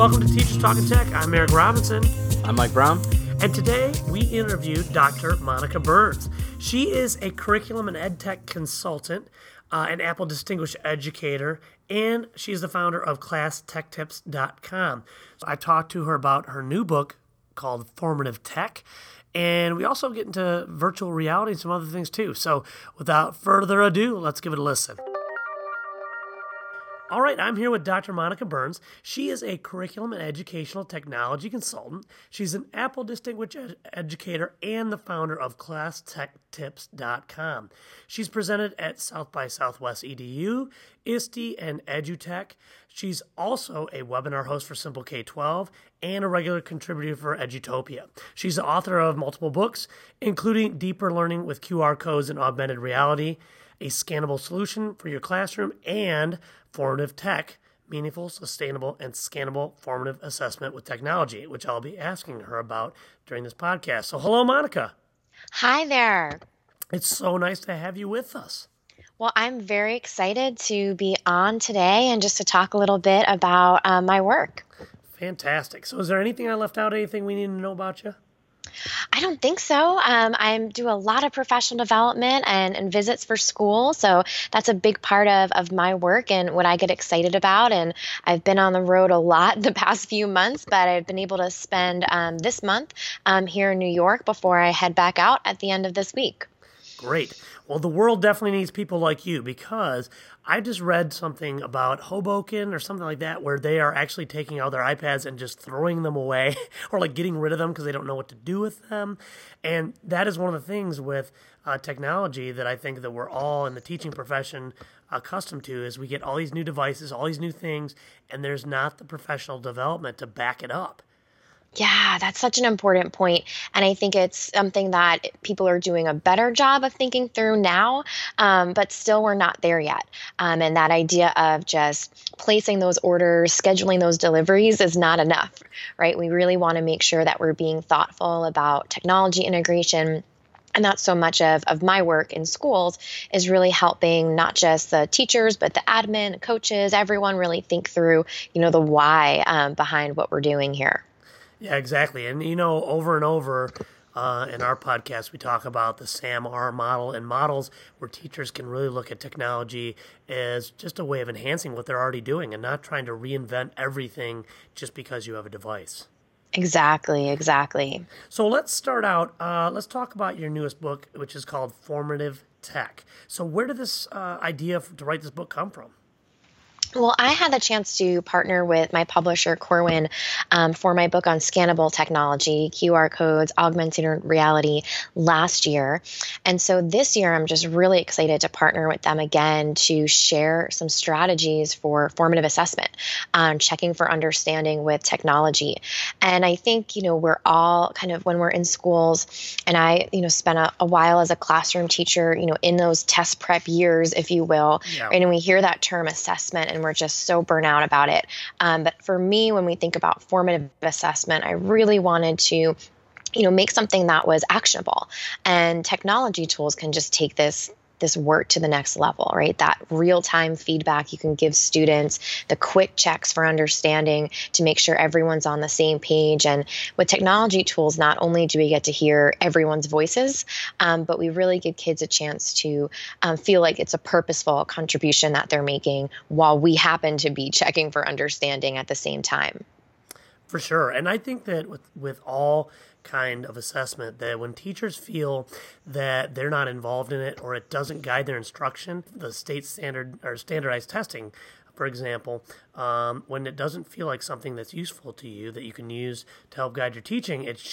welcome to Teachers Talking Tech. I'm Eric Robinson. I'm Mike Brown. And today we interviewed Dr. Monica Burns. She is a curriculum and ed tech consultant, an Apple Distinguished Educator, and she's the founder of ClassTechTips.com. So I talked to her about her new book called Formative Tech, and we also get into virtual reality and some other things too. So without further ado, let's give it a listen. All right, I'm here with Dr. Monica Burns. She is a curriculum and educational technology consultant. She's an Apple Distinguished Educator and the founder of ClassTechTips.com. She's presented at South by Southwest EDU, ISTE, and EduTech. She's also a webinar host for Simple K-12 and a regular contributor for Edutopia. She's the author of multiple books, including Deeper Learning with QR Codes and Augmented Reality, a Scannable Solution for Your Classroom, and Formative Tech, Meaningful, Sustainable, and Scannable Formative Assessment with Technology, which I'll be asking her about during this podcast. So hello, Monica. Hi there. It's so nice to have you with us. Well, I'm very excited to be on today and just to talk a little bit about my work. Fantastic. So is there anything I left out, anything we need to know about you? I don't think so. I do a lot of professional development and visits for school. So that's a big part of my work and what I get excited about. And I've been on the road a lot the past few months, but I've been able to spend this month here in New York before I head back out at the end of this week. Great. Well, the world definitely needs people like you, because I just read something about Hoboken or something like that where they are actually taking out their iPads and just throwing them away or like getting rid of them because they don't know what to do with them. And that is one of the things with technology that I think that we're all in the teaching profession accustomed to, is we get all these new devices, all these new things, and there's not the professional development to back it up. Yeah, that's such an important point. And I think it's something that people are doing a better job of thinking through now, but still we're not there yet. And that idea of just placing those orders, scheduling those deliveries is not enough, right? We really want to make sure that we're being thoughtful about technology integration. And that's so much of my work in schools is really helping not just the teachers, but the admin, coaches, everyone really think through, the why behind what we're doing here. Yeah, exactly. And, over and over in our podcast, we talk about the SAM-R model and models where teachers can really look at technology as just a way of enhancing what they're already doing and not trying to reinvent everything just because you have a device. Exactly. So let's start out. Let's talk about your newest book, which is called Formative Tech. So where did this idea to write this book come from? Well, I had the chance to partner with my publisher, Corwin, for my book on scannable technology, QR codes, augmented reality last year. And so this year, I'm just really excited to partner with them again to share some strategies for formative assessment, checking for understanding with technology. And I think, we're all kind of, when we're in schools, and I, spent a while as a classroom teacher, in those test prep years, if you will, yeah. And we hear that term assessment and we're just so burnt out about it. But for me, when we think about formative assessment, I really wanted to, make something that was actionable. And technology tools can just take this work to the next level, right? That real-time feedback you can give students, the quick checks for understanding to make sure everyone's on the same page. And with technology tools, not only do we get to hear everyone's voices, but we really give kids a chance to feel like it's a purposeful contribution that they're making while we happen to be checking for understanding at the same time. For sure. And I think that with all kind of assessment, that when teachers feel that they're not involved in it or it doesn't guide their instruction, the state standard or standardized testing, for example, when it doesn't feel like something that's useful to you that you can use to help guide your teaching, it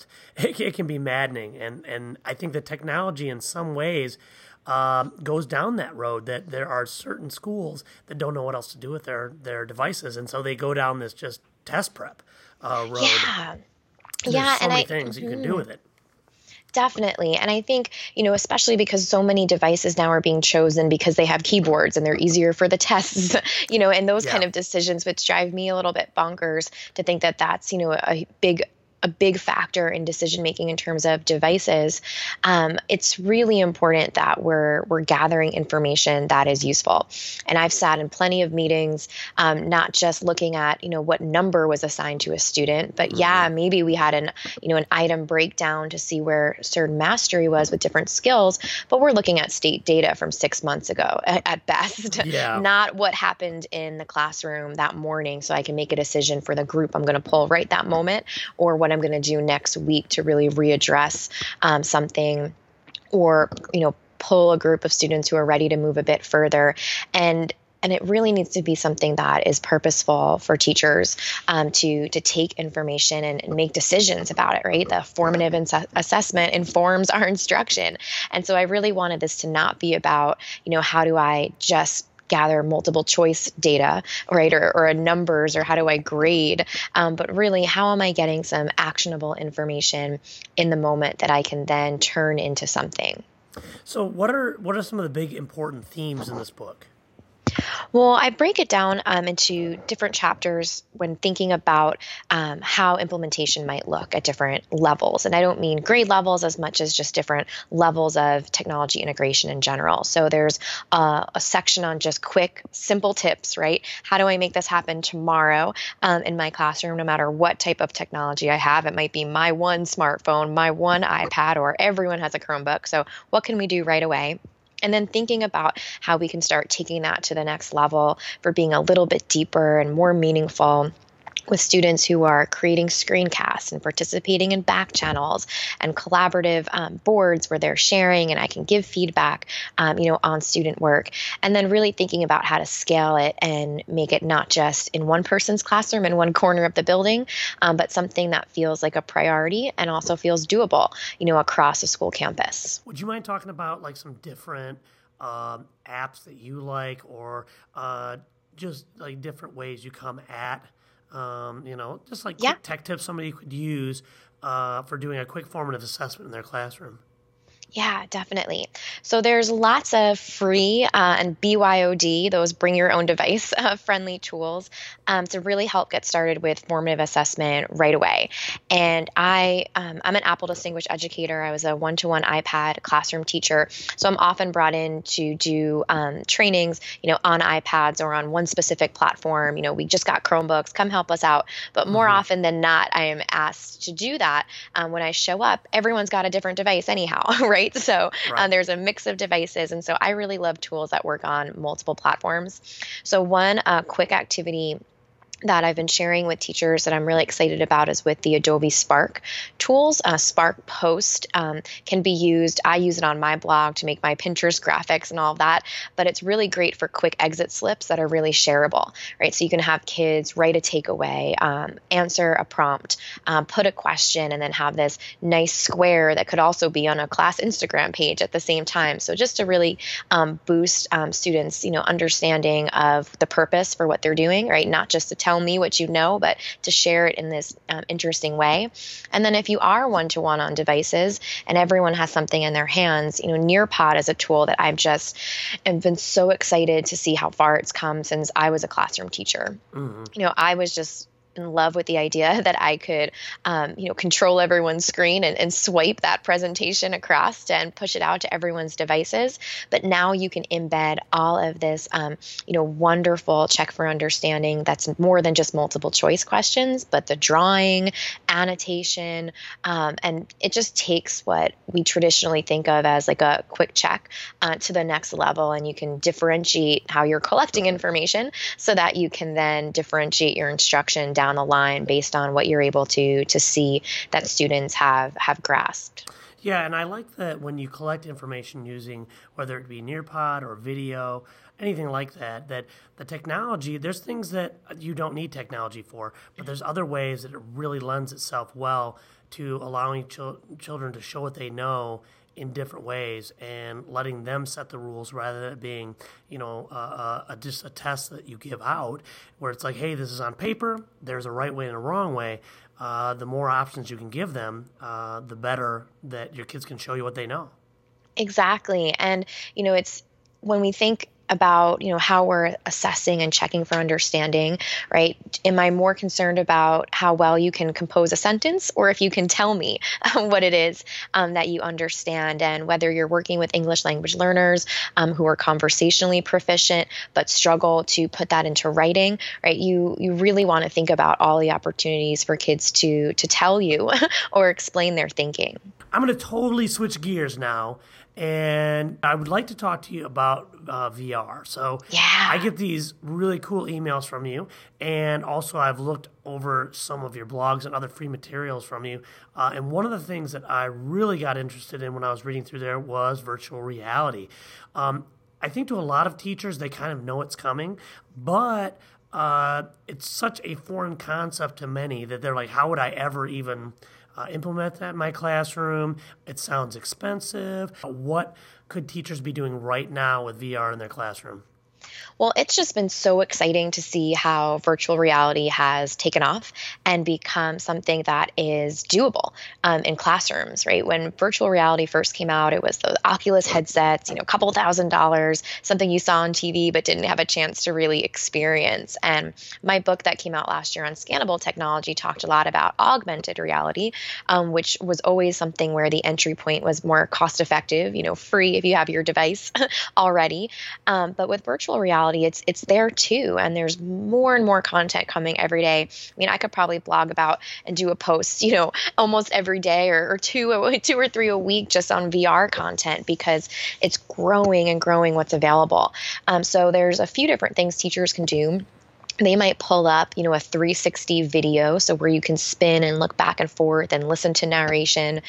can be maddening. And I think that technology in some ways goes down that road, that there are certain schools that don't know what else to do with their devices. And so they go down this just test prep road. Yeah. There's so many things you can do with it. Definitely. And I think, especially because so many devices now are being chosen because they have keyboards and they're easier for the tests, and those kind of decisions, which drive me a little bit bonkers to think that that's, a big a big factor in decision making in terms of devices, it's really important that we're gathering information that is useful. And I've sat in plenty of meetings, not just looking at what number was assigned to a student, but yeah, maybe we had an item breakdown to see where certain mastery was with different skills, but we're looking at state data from 6 months ago at best, Yeah. not what happened in the classroom that morning, so I can make a decision for the group I'm going to pull right that moment, or what I'm going to do next week to really readdress something, or pull a group of students who are ready to move a bit further. And it really needs to be something that is purposeful for teachers to take information and make decisions about it, right? The formative assessment informs our instruction. And so I really wanted this to not be about, how do I just gather multiple choice data, right, or numbers, or how do I grade, but really, how am I getting some actionable information in the moment that I can then turn into something? So what are some of the big important themes in this book? Well, I break it down into different chapters when thinking about how implementation might look at different levels. And I don't mean grade levels as much as just different levels of technology integration in general. So there's a section on just quick, simple tips, right? How do I make this happen tomorrow in my classroom, no matter what type of technology I have? It might be my one smartphone, my one iPad, or everyone has a Chromebook. So what can we do right away? And then thinking about how we can start taking that to the next level for being a little bit deeper and more meaningful with students who are creating screencasts and participating in back channels and collaborative boards where they're sharing and I can give feedback, on student work. And then really thinking about how to scale it and make it not just in one person's classroom in one corner of the building, but something that feels like a priority and also feels doable, across a school campus. Would you mind talking about like some different apps that you like, or just like different ways you come at just like Yeah. quick tech tips somebody could use for doing a quick formative assessment in their classroom? Yeah, definitely. So there's lots of free and BYOD, those bring your own device friendly tools to really help get started with formative assessment right away. And I'm an Apple Distinguished Educator. I was a one-to-one iPad classroom teacher. So I'm often brought in to do trainings, on iPads or on one specific platform. We just got Chromebooks, come help us out. But more often than not, I am asked to do that when I show up. Everyone's got a different device anyhow, right? So Right. there's a mix of devices. And so I really love tools that work on multiple platforms. So one quick activity that I've been sharing with teachers that I'm really excited about is with the Adobe Spark tools. Spark Post can be used. I use it on my blog to make my Pinterest graphics and all of that, but it's really great for quick exit slips that are really shareable, right? So you can have kids write a takeaway, answer a prompt, put a question, and then have this nice square that could also be on a class Instagram page at the same time. So just to really boost students, understanding of the purpose for what they're doing, right? Not just to tell me what you know, but to share it in this interesting way. And then if you are one-to-one on devices and everyone has something in their hands, Nearpod is a tool that I've just been so excited to see how far it's come since I was a classroom teacher. I was just in love with the idea that I could, control everyone's screen and swipe that presentation across and push it out to everyone's devices. But now you can embed all of this, wonderful check for understanding that's more than just multiple choice questions, but the drawing, annotation, and it just takes what we traditionally think of as like a quick check to the next level. And you can differentiate how you're collecting information so that you can then differentiate your instruction down the line based on what you're able to see that students have grasped. Yeah, and I like that when you collect information using whether it be Nearpod or video, anything like that, that the technology, there's things that you don't need technology for, but there's other ways that it really lends itself well to allowing children to show what they know in different ways and letting them set the rules rather than it being, just a test that you give out where it's like, hey, this is on paper, there's a right way and a wrong way. The more options you can give them, the better that your kids can show you what they know. Exactly. And, it's when we think about, how we're assessing and checking for understanding, right? Am I more concerned about how well you can compose a sentence, or if you can tell me what it is that you understand? And whether you're working with English language learners who are conversationally proficient but struggle to put that into writing, right? You really want to think about all the opportunities for kids to tell you or explain their thinking. I'm going to totally switch gears now, and I would like to talk to you about VR. So I get these really cool emails from you, and also I've looked over some of your blogs and other free materials from you. And one of the things that I really got interested in when I was reading through there was virtual reality. I think to a lot of teachers, they kind of know it's coming, but it's such a foreign concept to many that they're like, how would I ever even implement that in my classroom? It sounds expensive. What could teachers be doing right now with VR in their classroom? Well, it's just been so exciting to see how virtual reality has taken off and become something that is doable in classrooms, right? When virtual reality first came out, it was the Oculus headsets, a couple $1,000s, something you saw on TV but didn't have a chance to really experience. And my book that came out last year on scannable technology talked a lot about augmented reality, which was always something where the entry point was more cost effective, free if you have your device already. But with virtual reality, it's there too, and there's more and more content coming every day. I mean, I could probably blog about and do a post, almost every day or two or three a week just on VR content, because it's growing and growing what's available. So there's a few different things teachers can do. They might pull up, a 360 video, so where you can spin and look back and forth and listen to narration.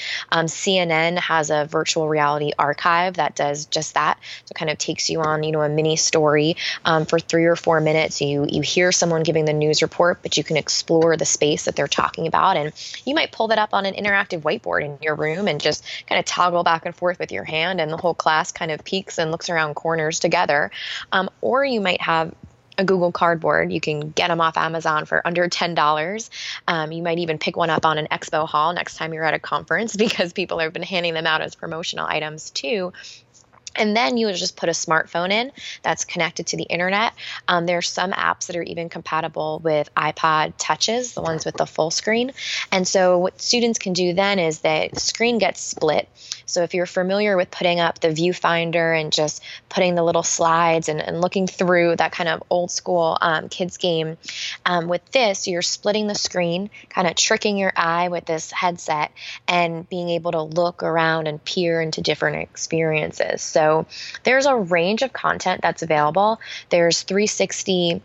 CNN has a virtual reality archive that does just that. So it kind of takes you on, a mini story for 3 or 4 minutes. You hear someone giving the news report, but you can explore the space that they're talking about. And you might pull that up on an interactive whiteboard in your room and just kind of toggle back and forth with your hand, and the whole class kind of peeks and looks around corners together. Or you might have a Google Cardboard. You can get them off Amazon for under $10. You might even pick one up on an expo hall next time you're at a conference, because people have been handing them out as promotional items too. And then you would just put a smartphone in that's connected to the internet. There are some apps that are even compatible with iPod touches, the ones with the full screen. And so what students can do then is that the screen gets split. So if you're familiar with putting up the viewfinder and just putting the little slides and looking through that kind of old school kids game, with this, you're splitting the screen, kind of tricking your eye with this headset and being able to look around and peer into different experiences. So there's a range of content that's available. There's 360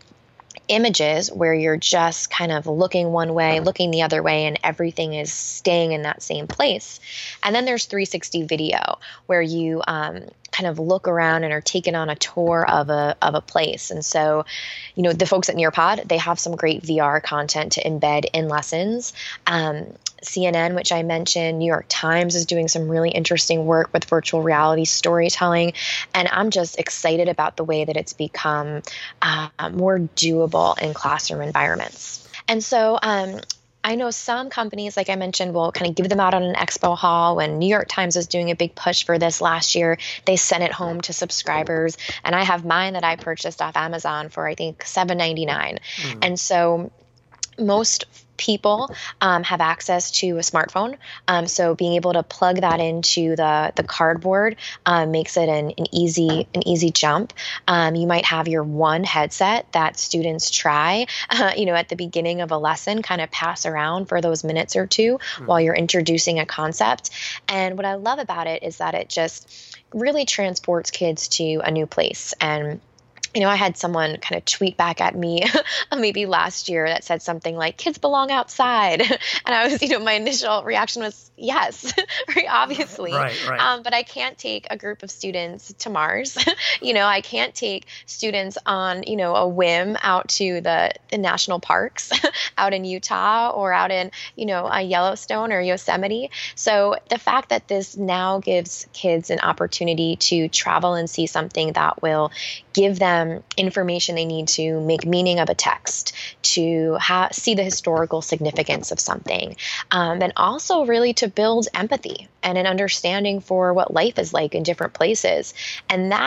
images where you're just kind of looking one way, looking the other way, and everything is staying in that same place. And then there's 360 video where you kind of look around and are taken on a tour of a place. And so, the folks at Nearpod, they have some great VR content to embed in lessons. CNN, which I mentioned, New York Times is doing some really interesting work with virtual reality storytelling. And I'm just excited about the way that it's become more doable in classroom environments. And so I know some companies, like I mentioned, will kind of give them out on an expo hall. When New York Times was doing a big push for this last year, they sent it home to subscribers. And I have mine that I purchased off Amazon for, I think, $7.99. And so most people have access to a smartphone. So being able to plug that into the cardboard makes it an easy jump. You might have your one headset that students try, at the beginning of a lesson, kind of pass around for those minutes or two while you're introducing a concept. And what I love about it is that it just really transports kids to a new place. And I had someone kind of tweet back at me maybe last year that said something like, kids belong outside. And I was, my initial reaction was, yes, very obviously. Right. But I can't take a group of students to Mars. I can't take students on, a whim out to the national parks out in Utah or out in, Yellowstone or Yosemite. So the fact that this now gives kids an opportunity to travel and see something that will give them information they need to make meaning of a text, to see the historical significance of something, and also really to build empathy and an understanding for what life is like in different places. And that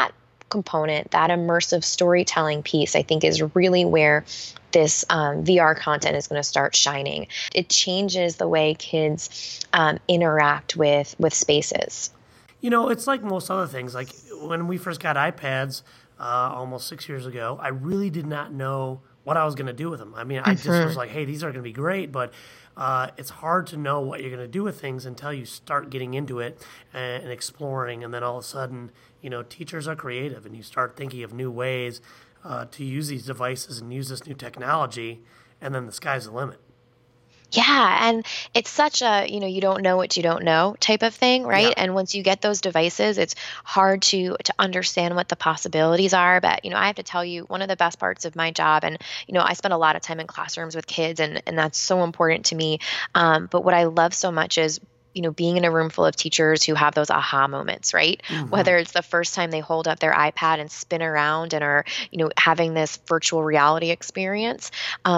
component, that immersive storytelling piece, I think is really where this VR content is going to start shining. It changes the way kids interact with spaces. It's like most other things. Like when we first got iPads almost 6 years ago, I really did not know what I was going to do with them. I mean, I just was like, hey, these are going to be great, but it's hard to know what you're going to do with things until you start getting into it and exploring, and then all of a sudden, teachers are creative, and you start thinking of new ways to use these devices and use this new technology, and then the sky's the limit. Yeah, and it's such a, you don't know what you don't know type of thing, right? Yeah. And once you get those devices, it's hard to understand what the possibilities are. But, I have to tell you, one of the best parts of my job, and, I spend a lot of time in classrooms with kids, and that's so important to me. But what I love so much is, being in a room full of teachers who have those aha moments, right? Mm-hmm. Whether it's the first time they hold up their iPad and spin around and are, having this virtual reality experience.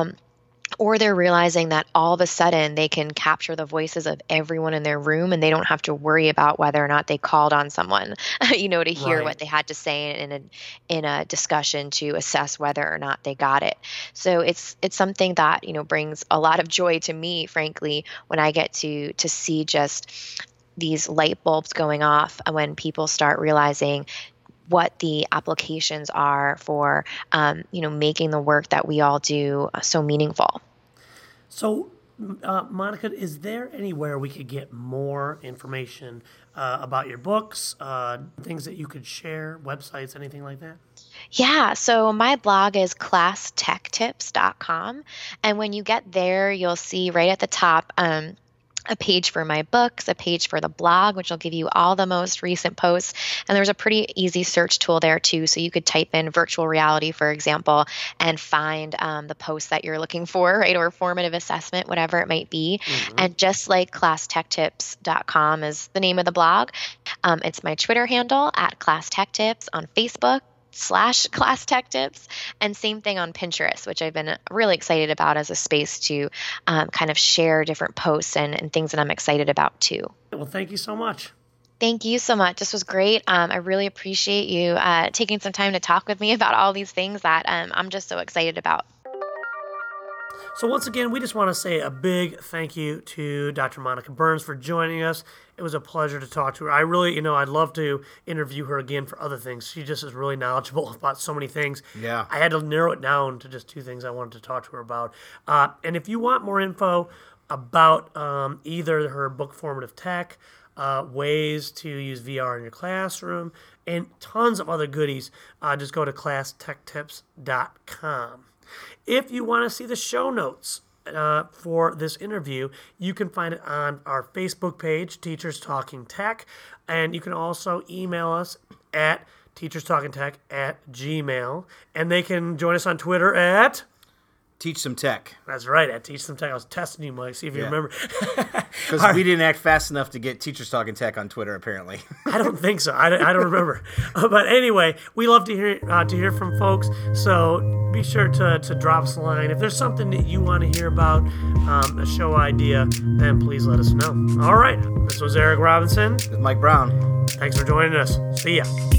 Or they're realizing that all of a sudden they can capture the voices of everyone in their room, and they don't have to worry about whether or not they called on someone, to hear Right. what they had to say in a discussion to assess whether or not they got it. So it's something that, brings a lot of joy to me, frankly, when I get to see just these light bulbs going off when people start realizing what the applications are for, making the work that we all do so meaningful. So, Monica, is there anywhere we could get more information about your books, things that you could share, websites, anything like that? Yeah, so my blog is classtechtips.com. And when you get there, you'll see right at the top, a page for my books, a page for the blog, which will give you all the most recent posts. And there's a pretty easy search tool there too. So you could type in virtual reality, for example, and find the post that you're looking for, right? Or formative assessment, whatever it might be. Mm-hmm. And just like classtechtips.com is the name of the blog, it's my Twitter handle at classtechtips, on Facebook /Class Tech Tips, and same thing on Pinterest, which I've been really excited about as a space to kind of share different posts and things that I'm excited about too. Well, thank you so much. Thank you so much. This was great. I really appreciate you taking some time to talk with me about all these things that I'm just so excited about. So once again, we just want to say a big thank you to Dr. Monica Burns for joining us. It was a pleasure to talk to her. I really, I'd love to interview her again for other things. She just is really knowledgeable about so many things. Yeah. I had to narrow it down to just two things I wanted to talk to her about. And if you want more info about either her book, Formative Tech, ways to use VR in your classroom, and tons of other goodies, just go to classtechtips.com. If you want to see the show notes for this interview, you can find it on our Facebook page, Teachers Talking Tech, and you can also email us at teacherstalkingtech@gmail.com, and they can join us on Twitter at Teach Some Tech. That's right, at Teach Some Tech. I was testing you, Mike, see if you remember. Because we didn't act fast enough to get Teachers Talking Tech on Twitter, apparently. I don't think so. I don't remember. But anyway, we love to hear from folks. So be sure to drop us a line. If there's something that you want to hear about, a show idea, then please let us know. All right. This was Eric Robinson. This is Mike Brown. Thanks for joining us. See ya.